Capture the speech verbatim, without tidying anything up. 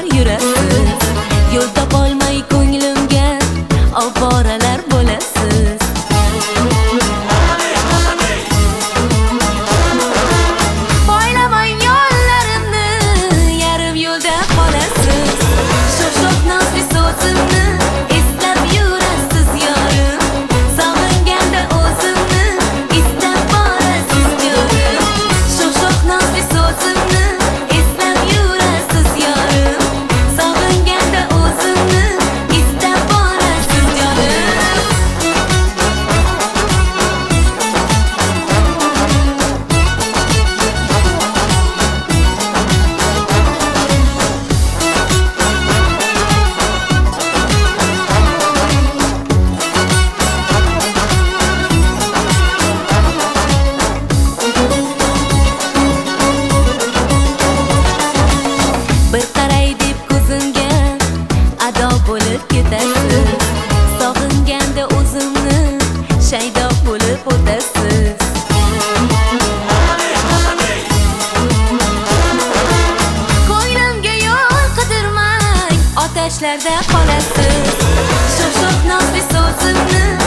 yurasiz. Yo'l topolmay ko'nglimga ovoralar bo'lasiz. Poylamay yo'llarimni, yarim yo'lda qolasiz. Sho'x-sho'x nozli so'zimni eslab yurasiz yorim. Sog'inganda o'zimni istab borasiz jonim. Sho'x-sho'x nozli so'zimni eslab yurasiz yorim. Sog'inganda o'zimni istab borasiz jonim. Bir qaray deb ko'zimga ado bo'lib ketasiz. Sog'inganda o'zimni shaydo bo'lib o'tasiz. Ko'nglimga yo'l qidirmay otashlarda qolasiz. Sho'x-sho'x nozli so'zimni